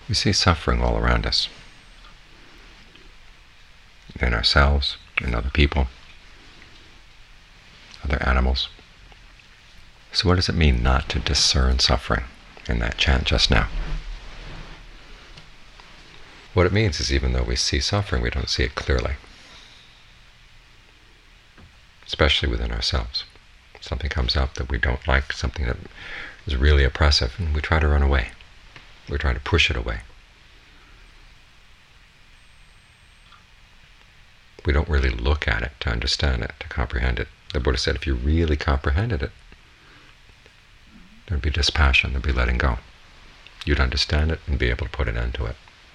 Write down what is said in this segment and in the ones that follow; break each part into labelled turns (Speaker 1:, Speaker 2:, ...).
Speaker 1: We see suffering all around us, in ourselves, in other people, other animals. So what does it mean not to discern suffering in that chant just now? What it means is even though we see suffering, we don't see it clearly, especially within ourselves. Something comes up that we don't like, something that is really oppressive, and we try to run away. We try to push it away. We don't really look at it to understand it, to comprehend it. The Buddha said if you really comprehended it, there'd be dispassion, there'd be letting go. You'd understand it and be able to put an end to it.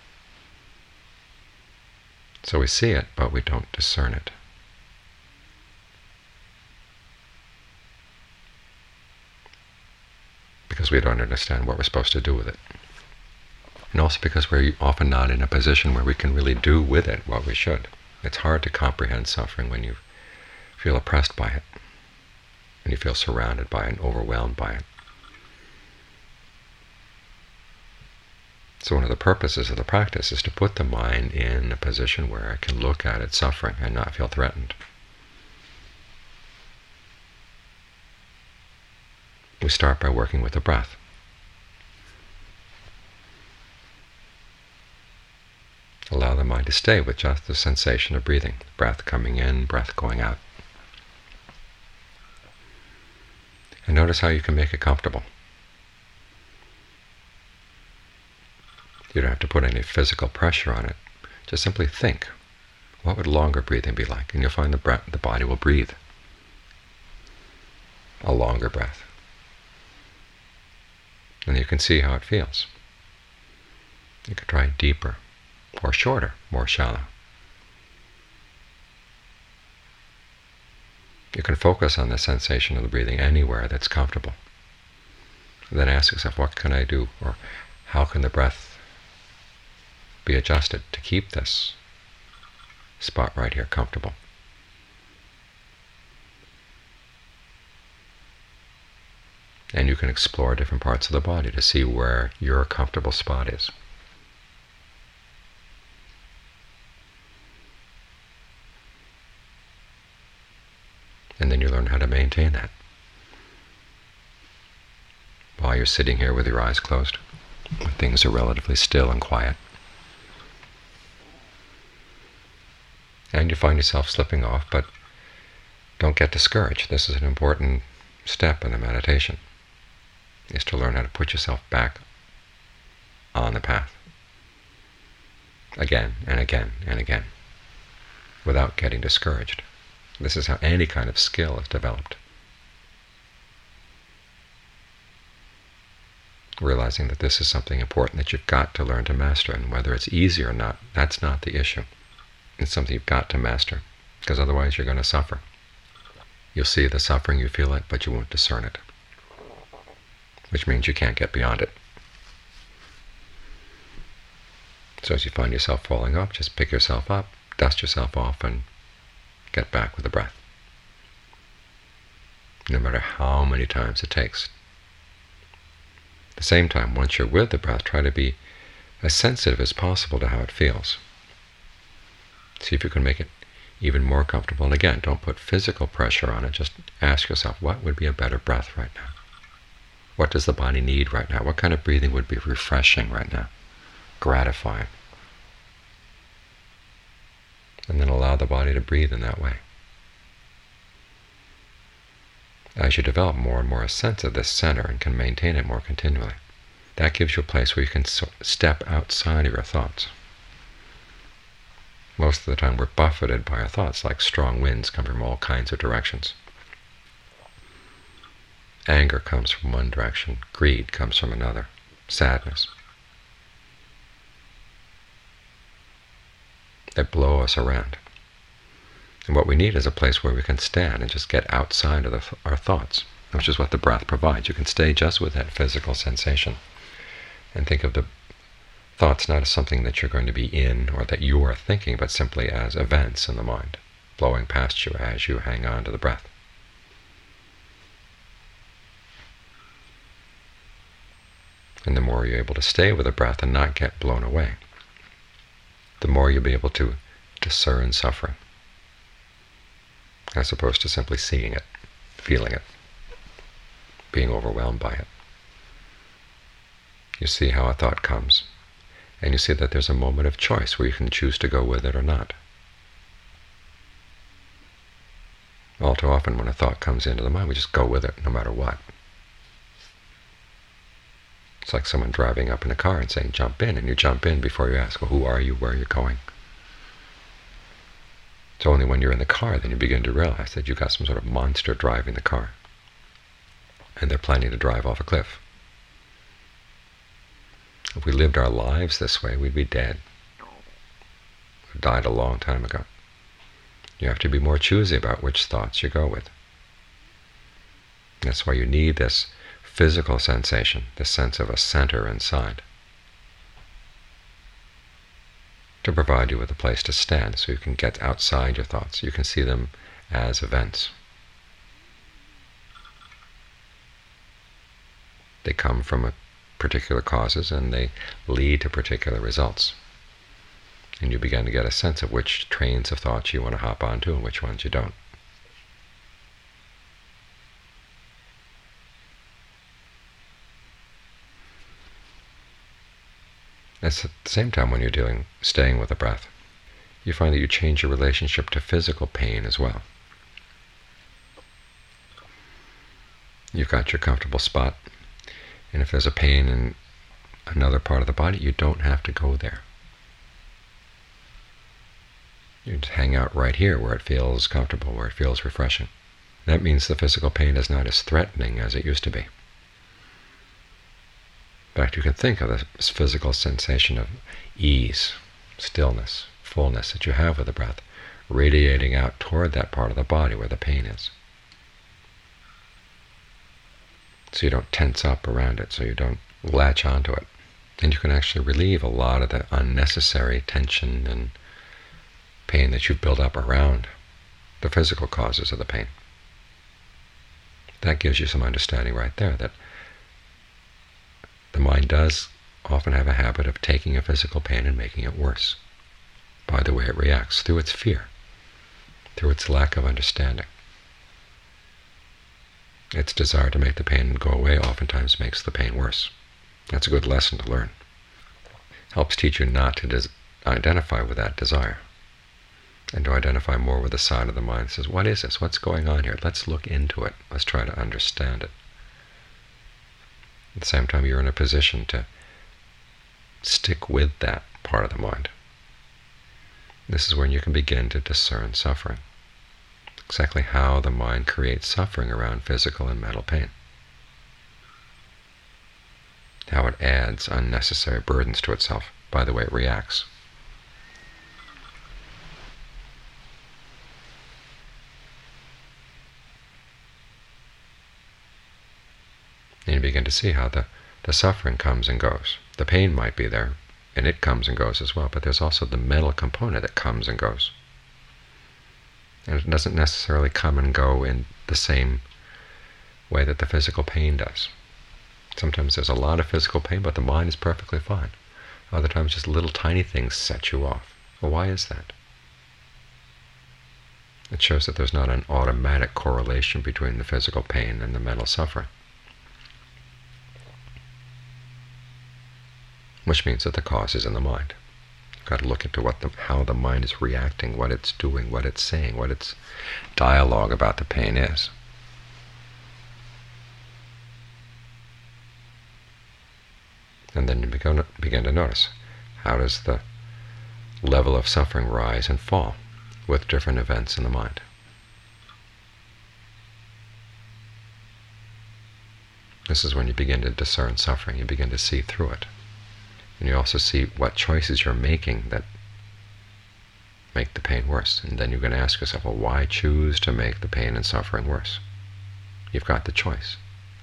Speaker 1: So we see it, but we don't discern it. Because we don't understand what we're supposed to do with it. And also because we're often not in a position where we can really do with it what we should. It's hard to comprehend suffering when you feel oppressed by it, when you feel surrounded by it and overwhelmed by it. So one of the purposes of the practice is to put the mind in a position where it can look at its suffering and not feel threatened. We start by working with the breath. Allow the mind to stay with just the sensation of breathing, breath coming in, breath going out. And notice how you can make it comfortable. You don't have to put any physical pressure on it. Just simply think, what would longer breathing be like? And you'll find the body will breathe a longer breath. And you can see how it feels. You could try deeper, or shorter, more shallow. You can focus on the sensation of the breathing anywhere that's comfortable. And then ask yourself, what can I do? Or how can the breath be adjusted to keep this spot right here comfortable? And you can explore different parts of the body to see where your comfortable spot is. And then you learn how to maintain that while you're sitting here with your eyes closed, when things are relatively still and quiet. And you find yourself slipping off, but don't get discouraged. This is an important step in the meditation, is to learn how to put yourself back on the path again and again and again without getting discouraged. This is how any kind of skill is developed. Realizing that this is something important that you've got to learn to master, and whether it's easy or not, that's not the issue. It's something you've got to master, because otherwise you're going to suffer. You'll see the suffering, you feel it, but you won't discern it, which means you can't get beyond it. So as you find yourself falling off, just pick yourself up, dust yourself off, and get back with the breath, no matter how many times it takes. At the same time, once you're with the breath, try to be as sensitive as possible to how it feels. See if you can make it even more comfortable. And again, don't put physical pressure on it. Just ask yourself, what would be a better breath right now? What does the body need right now? What kind of breathing would be refreshing right now, gratifying? And then allow the body to breathe in that way. As you develop more and more a sense of this center and can maintain it more continually, that gives you a place where you can step outside of your thoughts. Most of the time we're buffeted by our thoughts like strong winds come from all kinds of directions. Anger comes from one direction, greed comes from another, sadness. They blow us around. And what we need is a place where we can stand and just get outside of our thoughts, which is what the breath provides. You can stay just with that physical sensation and think of the thoughts not as something that you're going to be in or that you are thinking, but simply as events in the mind, blowing past you as you hang on to the breath. And the more you're able to stay with the breath and not get blown away, the more you'll be able to discern suffering, as opposed to simply seeing it, feeling it, being overwhelmed by it. You see how a thought comes, and you see that there's a moment of choice where you can choose to go with it or not. All too often when a thought comes into the mind, we just go with it no matter what. It's like someone driving up in a car and saying, jump in, and you jump in before you ask, well, who are you, where are you going? It's only when you're in the car then you begin to realize that you've got some sort of monster driving the car, and they're planning to drive off a cliff. If we lived our lives this way, we'd be dead. We've died a long time ago. You have to be more choosy about which thoughts you go with. That's why you need this physical sensation, this sense of a center inside, to provide you with a place to stand so you can get outside your thoughts. You can see them as events. They come from particular causes and they lead to particular results. And you begin to get a sense of which trains of thoughts you want to hop onto and which ones you don't. At the same time, when you're staying with the breath, you find that you change your relationship to physical pain as well. You've got your comfortable spot, and if there's a pain in another part of the body, you don't have to go there. You just hang out right here where it feels comfortable, where it feels refreshing. That means the physical pain is not as threatening as it used to be. In fact, you can think of this physical sensation of ease, stillness, fullness that you have with the breath, radiating out toward that part of the body where the pain is. So you don't tense up around it, so you don't latch onto it. And you can actually relieve a lot of the unnecessary tension and pain that you've built up around the physical causes of the pain. That gives you some understanding right there that the mind does often have a habit of taking a physical pain and making it worse by the way it reacts, through its fear, through its lack of understanding. Its desire to make the pain go away oftentimes makes the pain worse. That's a good lesson to learn. Helps teach you not to identify with that desire, and to identify more with the side of the mind that says, what is this? What's going on here? Let's look into it. Let's try to understand it. At the same time, you're in a position to stick with that part of the mind. This is when you can begin to discern suffering, exactly how the mind creates suffering around physical and mental pain, how it adds unnecessary burdens to itself by the way it reacts. And you begin to see how the suffering comes and goes. The pain might be there, and it comes and goes as well, but there's also the mental component that comes and goes. And it doesn't necessarily come and go in the same way that the physical pain does. Sometimes there's a lot of physical pain, but the mind is perfectly fine. Other times just little tiny things set you off. Well, why is that? It shows that there's not an automatic correlation between the physical pain and the mental suffering. Which means that the cause is in the mind. You've got to look into how the mind is reacting, what it's doing, what it's saying, what its dialogue about the pain is. And then you begin to notice, how does the level of suffering rise and fall with different events in the mind? This is when you begin to discern suffering. You begin to see through it. And you also see what choices you're making that make the pain worse. And then you're going to ask yourself, well, why choose to make the pain and suffering worse? You've got the choice.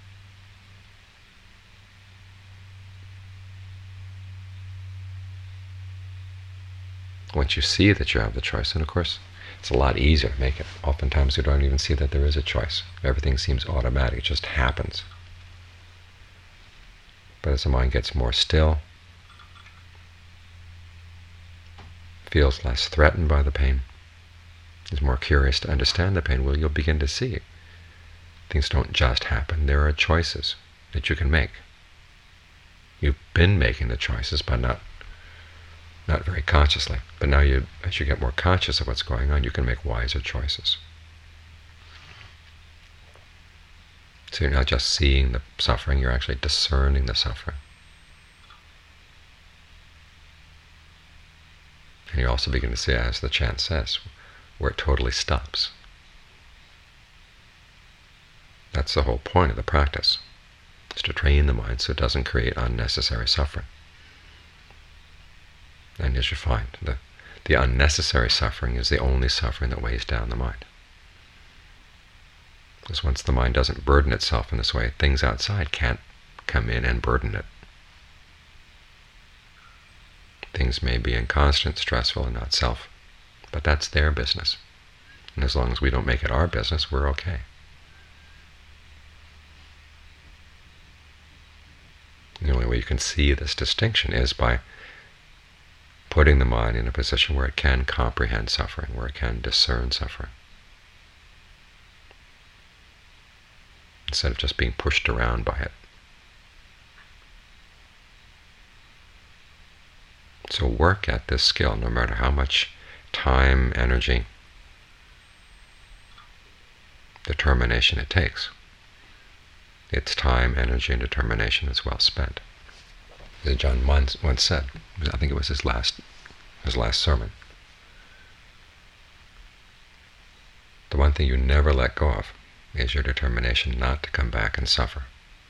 Speaker 1: Once you see that you have the choice, and of course, it's a lot easier to make it. Oftentimes you don't even see that there is a choice. Everything seems automatic. It just happens. But as the mind gets more still, feels less threatened by the pain, is more curious to understand the pain, well, you'll begin to see things don't just happen. There are choices that you can make. You've been making the choices, but not very consciously. But now, as you get more conscious of what's going on, you can make wiser choices. So you're not just seeing the suffering, you're actually discerning the suffering. And you also begin to see, as the chant says, where it totally stops. That's the whole point of the practice, is to train the mind so it doesn't create unnecessary suffering. And as you find, the unnecessary suffering is the only suffering that weighs down the mind. Because once the mind doesn't burden itself in this way, things outside can't come in and burden it. Things may be inconstant, stressful, and not self, but that's their business. And as long as we don't make it our business, we're okay. The only way you can see this distinction is by putting the mind in a position where it can comprehend suffering, where it can discern suffering, instead of just being pushed around by it. So work at this skill, no matter how much time, energy, determination it takes. It's time, energy, and determination that's well spent. As John once said, I think it was his last sermon, the one thing you never let go of is your determination not to come back and suffer.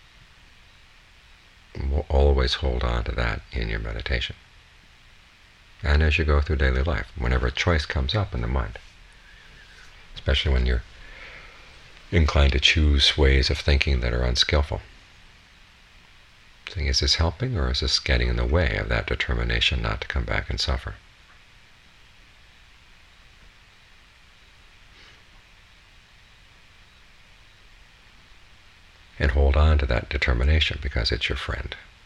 Speaker 1: And we'll always hold on to that in your meditation. And as you go through daily life, whenever a choice comes up in the mind, especially when you're inclined to choose ways of thinking that are unskillful, saying, is this helping, or is this getting in the way of that determination not to come back and suffer? And hold on to that determination, because it's your friend.